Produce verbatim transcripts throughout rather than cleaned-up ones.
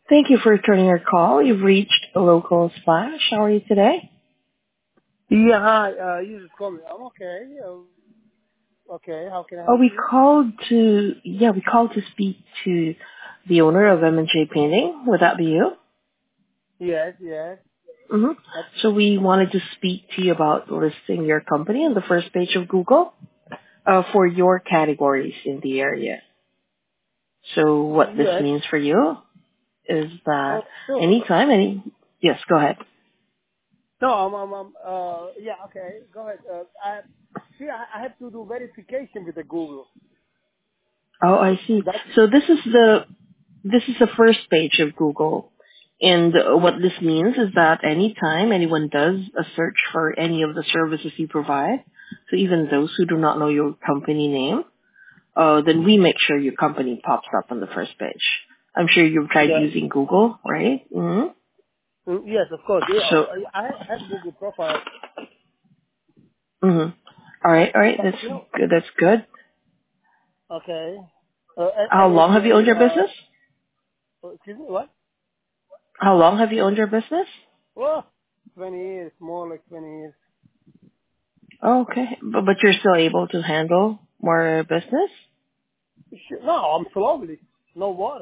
Thank you for returning your call. You've reached a local splash. How are you today? Yeah, hi. Uh, you just called me. I'm okay. Uh, okay, how can I Oh, help we you? called to, yeah, we called to speak to the owner of M and J Painting. Would that be you? Yes, yes. Mm-hmm. That, So we wanted to speak to you about listing your company on the first page of Google uh, for your categories in the area. So what this yes. means for you is Oh, that sure. anytime, any, yes, go ahead. No, I'm, I'm, I'm uh, yeah, okay. Go ahead. Uh, I, see, I, I have to do verification with the Google. Oh, I see. That, So this is the this is the first page of Google. And uh, what this means is that anytime anyone does a search for any of the services you provide, so even those who do not know your company name, uh, then we make sure your company pops up on the first page. I'm sure you've tried yeah. using Google, right? Mm-hmm. Mm, yes, of course. Yeah, So, I, I have Google profile. mm-hmm. All right, all right, But, that's you know, good. That's good. okay. Uh, How M A long have you J, owned your uh, business? excuse me, what? How long have you owned your business? Oh, twenty years, more like twenty years. Oh, okay, but, but you're still able to handle more business? Shit, no, I'm slowly. No water.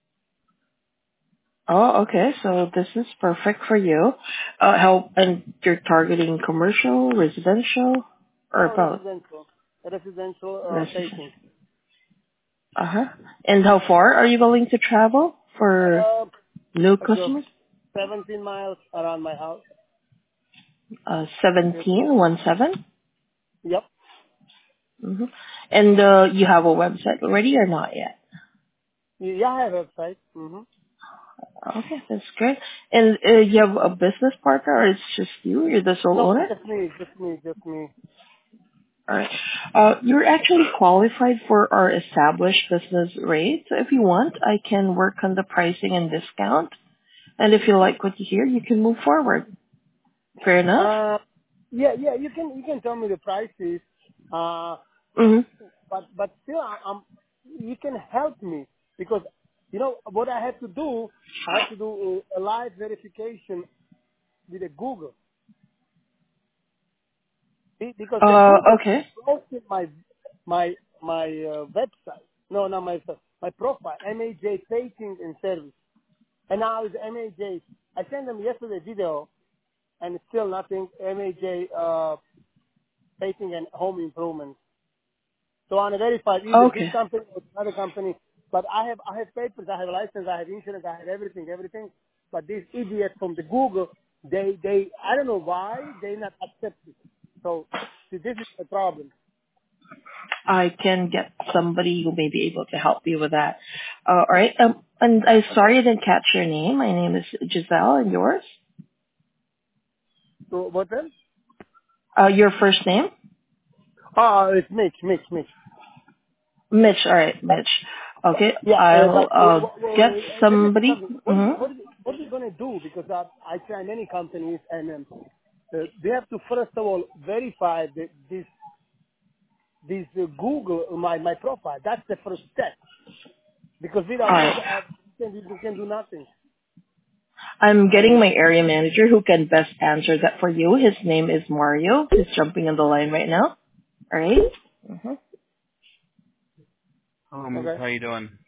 Oh, okay. So this is perfect for you. Uh, how and you're targeting commercial, residential, or No, both? residential. Residential uh, Residential. painting. Uh huh. And how far are you willing to travel for Uh, new like uh, customers? seventeen miles around my house. Uh, Yes. seventeen, one seven. Yep. Mm-hmm. And uh, you have a website already or not yet? Yeah, I have a website. Mm-hmm. Okay, that's great. And uh, you have a business partner, or it's just you? You're the sole No, owner? just me, just me, just me. All right. Uh, you're actually qualified for our established business rate. So if you want, I can work on the pricing and discount. And if you like what you hear, you can move forward. Fair enough? Uh, yeah, yeah. You can you can tell me the prices. Uh, Mm-hmm. but but still, I, I'm. You can help me because you know what I have to do. I have to do a, a live verification with a Google. Be- because the Uh, Google okay. posted my my my uh, website. No, not my my profile. M A J Painting and Service. And now it's M A J. I sent them yesterday video, and it's still nothing. M A J uh, Painting and Home Improvement. So I want to verify either this Okay. company or another company. But I have I have papers, I have license, I have insurance, I have everything, everything. But these idiots from the Google, they they I don't know why they not accept it. So see, this is the problem. I can get somebody who may be able to help you with that. Uh, all right. Um, and I'm sorry I didn't catch your name. My name is Giselle, and yours? So what then? Uh, your first name? Ah, it's Mitch, Mitch, Mitch. Mitch. All right, Mitch. Okay. Yeah, uh, I'll but uh, uh, w- w- get uh, let me say somebody. something. What is Mm-hmm. what is what are you gonna do? Because I I try many companies and um, uh, they have to first of all verify that this this uh, Google uh, my my profile. That's the first step. Because All without this, right. uh, you can you can do nothing. I'm I getting mean, my area manager who can best answer that for you. His name is Mario. He's jumping on the line right now. All right. Mm-hmm. okay.